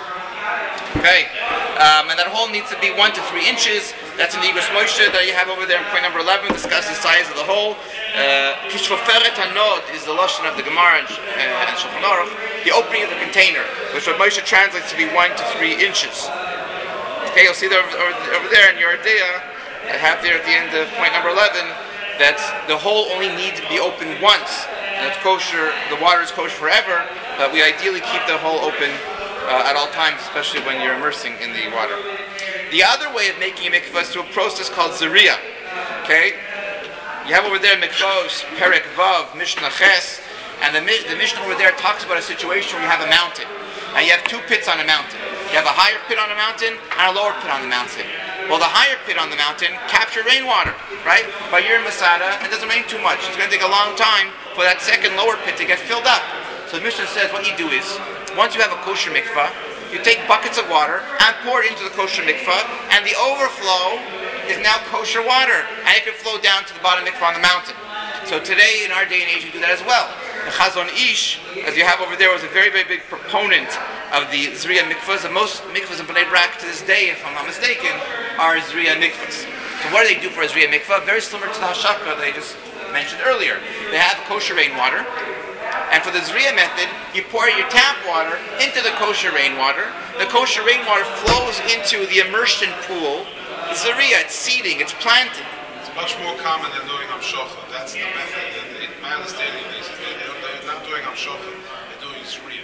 Okay, um, and that hole needs to be one to three inches. That's in the Igros Moshe that you have over there in point number eleven, discussing the size of the hole. Kishvoferet hanod is the lashon of the Gemara and uh, Shulchan Aruch, the opening of the container, which Rav Moshe translates to be one to three inches. Okay, you'll see there over, over there in your idea, I have there at the end of point number eleven, that the hole only needs to be opened once, and it's kosher. The water is kosher forever, but we ideally keep the hole open Uh, at all times, especially when you're immersing in the water. The other way of making a mikvah is through a process called zariya. Okay, you have over there mikvahs, Perek Vav, Mishnah Ches, and the, the Mishnah over there talks about a situation where you have a mountain, and you have two pits on a mountain. You have a higher pit on a mountain and a lower pit on the mountain. Well, the higher pit on the mountain captures rainwater, right? But you're in Masada, it doesn't rain too much. It's going to take a long time for that second lower pit to get filled up. So the Mishnah says what you do is, once you have a kosher mikvah, you take buckets of water and pour it into the kosher mikvah, and the overflow is now kosher water, and it can flow down to the bottom mikvah on the mountain. So today, in our day and age, we do that as well. The Chazon Ish, as you have over there, was a very, very big proponent of the Zriya mikvahs. And most mikvahs in Bnei Brak to this day, if I'm not mistaken, are Zriya mikvahs. So what do they do for a Zriya mikvah? Very similar to the Hashaka that I just mentioned earlier. They have kosher rainwater. And for the Zriya method, you pour your tap water into the kosher rainwater. The kosher rainwater flows into the immersion pool. Zriya, it's seeding, it's planting. It's much more common than doing hamshocha. That's the method. And it, my understanding is they, they're not doing hamshocha. They're doing zriya.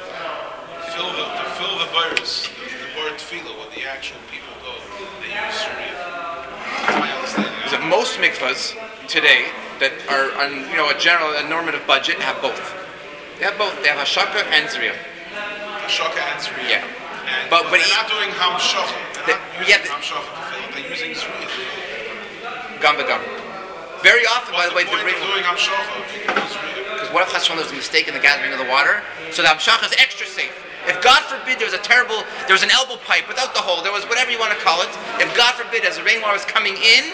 Fill the to fill the virus, the, the word tefillah, where the actual people go, they use zriya. That's my understanding. Is that most mikvahs today that are on, you know, a general, a normative budget have both. They have both. They have hashaka and zriya. Hashaka and zriya. Yeah. And, but but but they're e- not doing hamshocha. They're They- not yeah, using they- hamshocha to fill it. They're using zriya. gum gum. Very often, by What's the way, the point the of doing hamshocha if you can do zriya? because what if there's a mistake in the gathering of the water? So the hamshach is extra safe. If God forbid there was a terrible, there was an elbow pipe without the hole, there was whatever you want to call it. If God forbid, as the rainwater was coming in,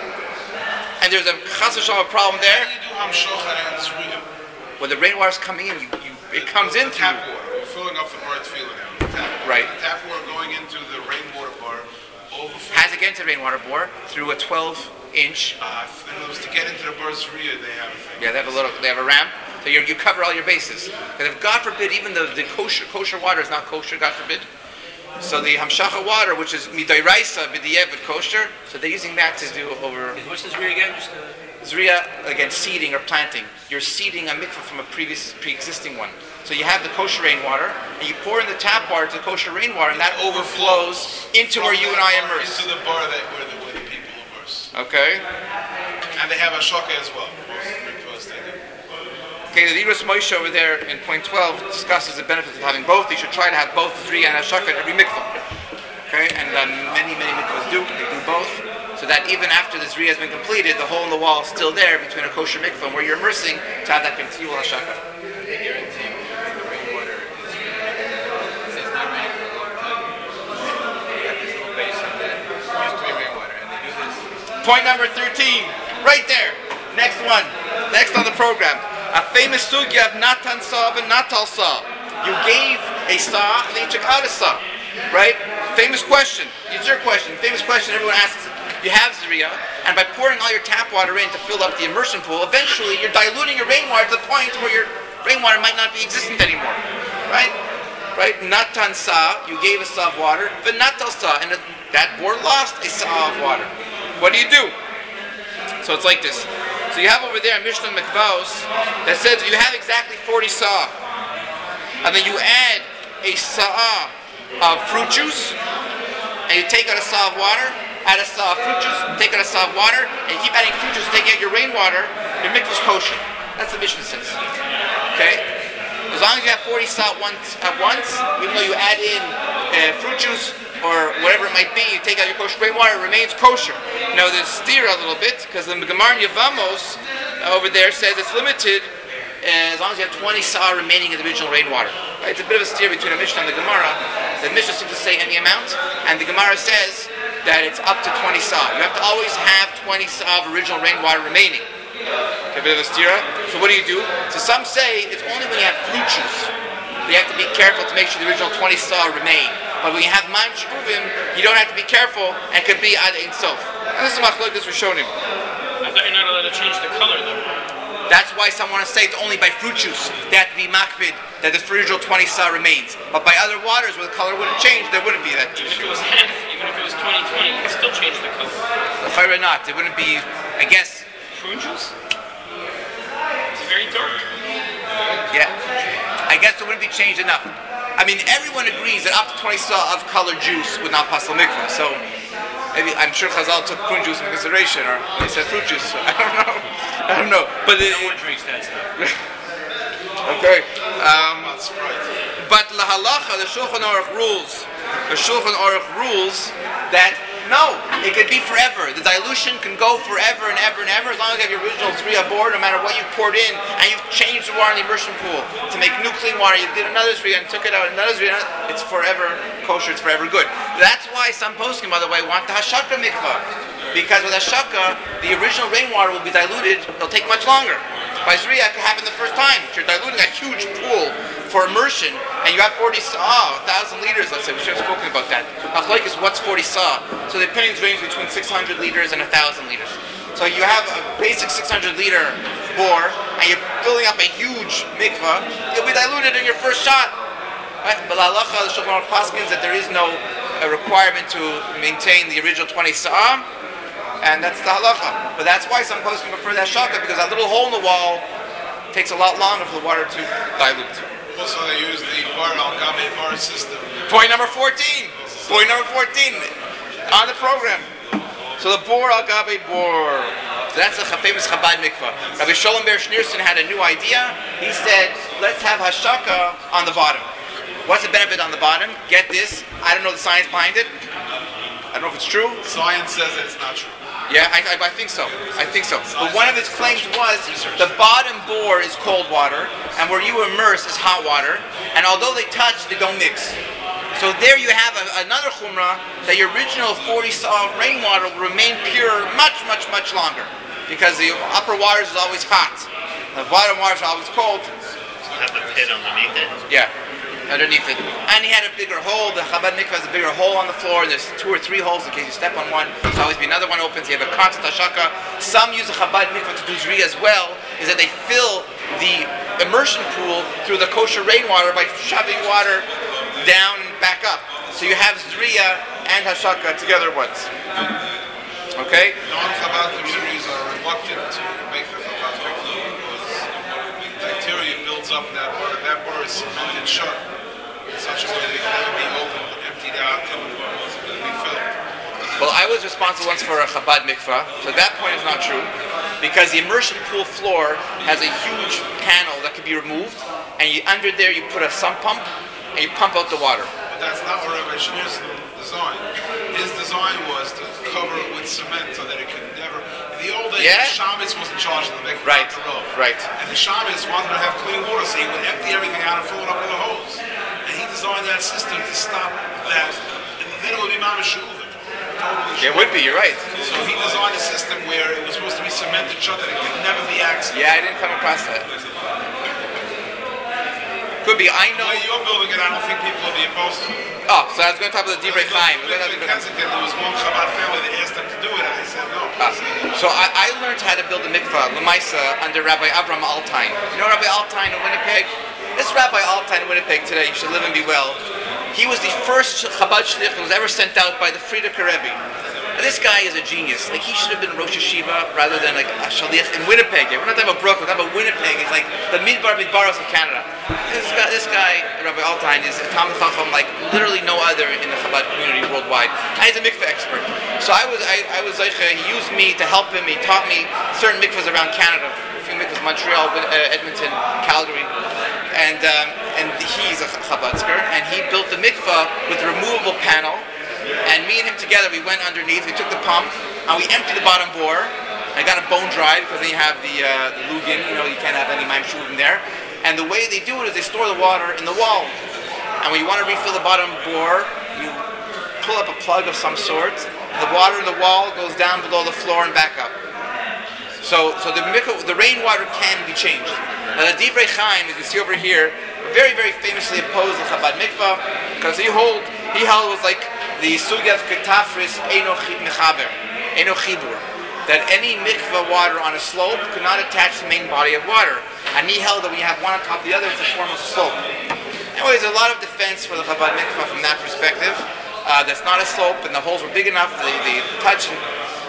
and there's a chas v'shalom problem there, How do you do hamshocha and zriya? when the rainwater is coming in, you, you, it comes in The through. tap water. We're filling up the bar tefillah now. The tap water. Right. The tap water going into the rainwater bar overflow. Has it get into the rainwater bore through a twelve inch. Uh, in other words, to get into the bar zriya, they have a thing. Yeah, they have a little. They have a ramp. So you you cover all your bases. Because if God forbid, even the, the kosher kosher water is not kosher, God forbid. So the hamshacha water, which is midairaisa b'diyevet kosher, so they're using that to do over What's this read again? Just, uh, zriya, again, seeding or planting. You're seeding a mikvah from a previous pre-existing one. So you have the kosher rainwater, and you pour in the tap water to the kosher rainwater, and that overflows into where you and I immerse. Into the bar that where the, where the people immerse. Okay. And they have a shaka as well. Most mikvahs they do. Okay, the Iris Moshe over there in point twelve discusses the benefits of having both. You should try to have both Zriya and Hashaka in every mikvah. Okay, and um, many, many mikvahs do. They do both. So that even after the Zriya has been completed, the hole in the wall is still there between a kosher mikvah and where you're immersing to have that continual Hashaka. Point number thirteen, right there. Next one. Next on the program. A famous sugya of Natan Saw and Natal Saw. You gave a saw and then you took out a saw. Right? Famous question. It's your question. Famous question everyone asks. You have Zriya, and by pouring all your tap water in to fill up the immersion pool, eventually you're diluting your rainwater to the point where your rainwater might not be existent anymore. Right? Right? Natan Saw, you gave a saw of water, but Natal Saw, and that bore lost a saw of water. What do you do? So it's like this. So you have over there Mishnah Mikvaos that says you have exactly forty saw. And then you add a saw of fruit juice, and you take out a saw of water, add a saw of fruit juice, take out a saw of water, and you keep adding fruit juice, take out your rainwater, your mikvah's kosher. That's what Mishnah says. Okay? As long as you have forty saw at once, at once even though you add in uh, fruit juice, or whatever it might be, you take out your kosher rainwater, it remains kosher. Now there's steer a little bit, because the Gemara in Yevamos uh, over there says it's limited uh, as long as you have twenty saw remaining in the original rainwater. Right? It's a bit of a steer between the Mishnah and the Gemara. The Mishnah seems to say any amount, and the Gemara says that it's up to twenty saw. You have to always have twenty saw of original rainwater remaining. Okay, a bit of a steer. So what do you do? So some say it's only when you have fruit juice. You have to be careful to make sure the original twenty saw remain. But when you have Maim Shuvim, you don't have to be careful, and it could be Ad Ein Sof. And this is Machlokes Rishonim. I thought you're not allowed to change the color, though. That's why some want to say it's only by fruit juice. They have to be makpid that the original twenty saw remains. But by other waters where the color wouldn't change, there wouldn't be that Even issue. if it was half, even if it was twenty twenty, you could still change the color. The chayra not. It wouldn't be, I guess. Prune juice? It's very dark. Yeah. I guess it wouldn't be changed enough. I mean, everyone agrees that up to twenty saw of colored juice would not pass the mikvah. So maybe I'm sure Chazal took prune juice into consideration, or they said fruit juice. So I don't know. I don't know. But it, No one drinks that stuff. okay. Um, Not Sprite. but la halacha, the Shulchan Aruch rules. The Shulchan Aruch rules that no, it could be forever. The dilution can go forever and ever and ever as long as you have your original Zriya board, no matter what you poured in, and you've changed the water in the immersion pool to make new clean water. You did another Zriya and took it out, another Zriya. It's forever kosher. It's forever good. That's why some poskim, by the way, want the Hashaka mikvah, because with Hashaka, the original rainwater will be diluted. It'll take much longer. By Zriya, it could happen the first time. If you're diluting a huge pool for immersion, and you have forty saw, oh, one thousand liters, let's say, we should have spoken about that. Machlokes is what's forty saw? So the opinions range between six hundred liters and one thousand liters. So you have a basic six hundred liter bore, and you're filling up a huge mikvah, you'll be diluted in your first shot. Right? But la halacha, the Shulchan Aruch paskins that there is no a requirement to maintain the original twenty saw, and that's the halacha. But that's why some poskim prefer that shaka, because that little hole in the wall takes a lot longer for the water to dilute. Also, they use the bar al gabe bar system. Point number fourteen. Point number fourteen on the program. So the bor al gabe bor. So that's a famous Chabad mikvah. Rabbi Sholem Ber Schneerson had a new idea. He said, let's have hashaka on the bottom. What's the benefit on the bottom? Get this. I don't know the science behind it. I don't know if it's true. Science says that it's not true. Yeah, I, I, I think so. I think so. But one of his claims was the bottom bore is cold water, and where you immerse is hot water. And although they touch, they don't mix. So there you have a, another chumrah that your original forty saw rainwater will remain pure much, much, much longer, because the upper waters is always hot, the bottom waters are always cold. Have the pit underneath it. Yeah, underneath it. And he had a bigger hole. The Chabad mikvah has a bigger hole on the floor. There's two or three holes in case you step on one. There's always be another one open. So you have a constant hashaka. Some use a Chabad mikvah to do Zriya as well, is that they fill the immersion pool through the kosher rainwater by shoving water down and back up. So you have Zriya and hashaka together once. Okay? Non-Chabad communities are reluctant to make the Chabad mikvah because bacteria builds up in that bar. That bar is cemented shut in such a way that it can never be opened, emptied out, and refilled. Well, I was responsible once for a Chabad mikvah, so that point is not true, because the immersion pool floor has a huge panel that can be removed, and you, under there you put a sump pump, and you pump out the water. But that's not what Rabbi Schneer's design. His design was to cover it with cement so that it could never. In the old days, Yeah. the shamus was in charge of the mikvah, Right, not the Rav. right. And the shamus wanted to have clean water, so he would empty everything out and fill it up with a hose. And he designed that system to stop that. And then it would be mamash shuvah. Totally It would be, you're right. So he designed a system where it was supposed to be cemented shut that it could never be accessed. Yeah, I didn't come across that. Could be. I know. The way you're building it, I don't think people would be opposed to it. Oh, so I was going to talk about the Divrei Chaim. In Kensington, there was one Chabad family that asked them to do it, and they said no. Ah, so I, I learned how to build a mikvah, Lamaisa, under Rabbi Avram Altein. You know Rabbi Altein in Winnipeg? This Rabbi Altein in Winnipeg today, you should live and be well. He was the first Chabad shlich that was ever sent out by the Frierdiker Rebbe. And this guy is a genius. Like, he should have been Rosh Hashiva rather than like a shaliach in Winnipeg. We're not talking about Brooklyn, we're talking about Winnipeg. It's like the Midbar Midbaros of Canada. This guy, this guy, Rabbi Altein, is a Talmid Chacham like literally no other in the Chabad community worldwide. And he's a mikveh expert. So I was, I, I was like, uh, he used me to help him. He taught me certain mikvahs around Canada. A few mikvahs, Montreal, uh, Edmonton, Calgary. And um, and he's a Chabadsker, and he built the mikvah with a removable panel. And me and him together, we went underneath. We took the pump, and we emptied the bottom bore. I got a bone dry because then you have the uh, the lugin. You know, you can't have any mayim shuvim there. And the way they do it is they store the water in the wall. And when you want to refill the bottom bore, you pull up a plug of some sort. The water in the wall goes down below the floor and back up. So, so the mikvah, the rainwater can be changed. Now the Divrei Chaim, as you see over here, very, very famously opposed the Chabad mikvah because he hold, he held it was like the Sugya of Ketafris Eino Mechaber, Eino Chibur, that any mikvah water on a slope could not attach to the main body of water. And he held that when you have one on top of the other, it's a form of a slope. Anyways, a lot of defense for the Chabad mikvah from that perspective. Uh, that's not a slope, and the holes were big enough, they, they touch. And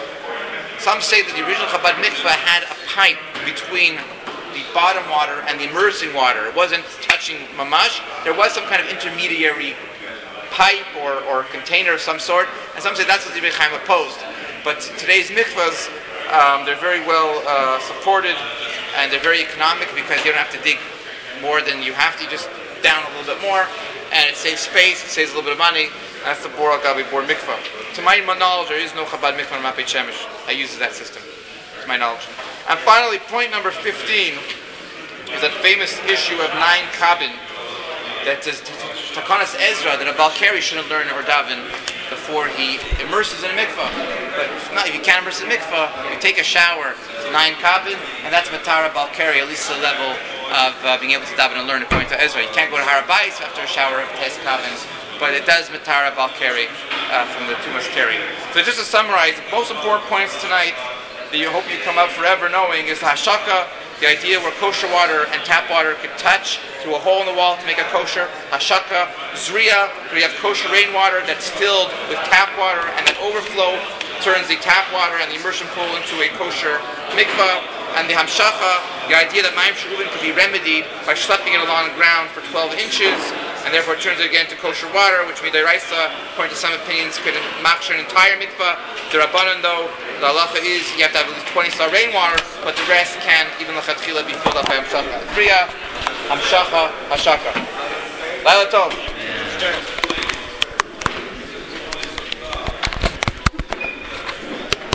some say that the original Chabad mikvah had a pipe between the bottom water and the immersing water. It wasn't touching mamash. There was some kind of intermediary pipe or, or container of some sort, and some say that's what the Divrei Chaim opposed. But today's mikvahs, um, they're very well uh, supported, and they're very economic because you don't have to dig more than you have to. You just down a little bit more, and it saves space, it saves a little bit of money. That's the Bor Al-Gabi Bor mikvah. To my knowledge, there is no Chabad mikvah in Mapei Shemesh. I use that system, to my knowledge. And finally, point number fifteen is that famous issue of nine kabin that is Takanas Ezra, that a Balkari shouldn't learn or daven before he immerses in a mikvah. But if not, if you can't immerse in a mikvah, you take a shower, it's nine kabin, and that's Matara Balkari, at least the level of uh, being able to daven and learn according to Ezra. You can't go to Harabais after a shower of Tes kabins, but it does Matara Balkari uh, from the Tumas Keri. So just to summarize, the most important points tonight that you hope you come up forever knowing is the Hashaka, the idea where kosher water and tap water could touch through a hole in the wall to make a kosher. Hashaka, Zriya, where you have kosher rainwater that's filled with tap water and that overflow turns the tap water and the immersion pool into a kosher mikvah. And the Hamshacha, the idea that Mayim Shuvin could be remedied by schlepping it along the ground for twelve inches, and therefore turns it again to kosher water, which Midaraisa, according to some opinions, could machshir an entire mikvah. The Rabbanan, though, the halacha is you have to have at least twenty star rainwater, but the rest can, even lechatchila, be filled up by Hamshacha. Kriya, Hamshacha, Hashaka. Laila Tov.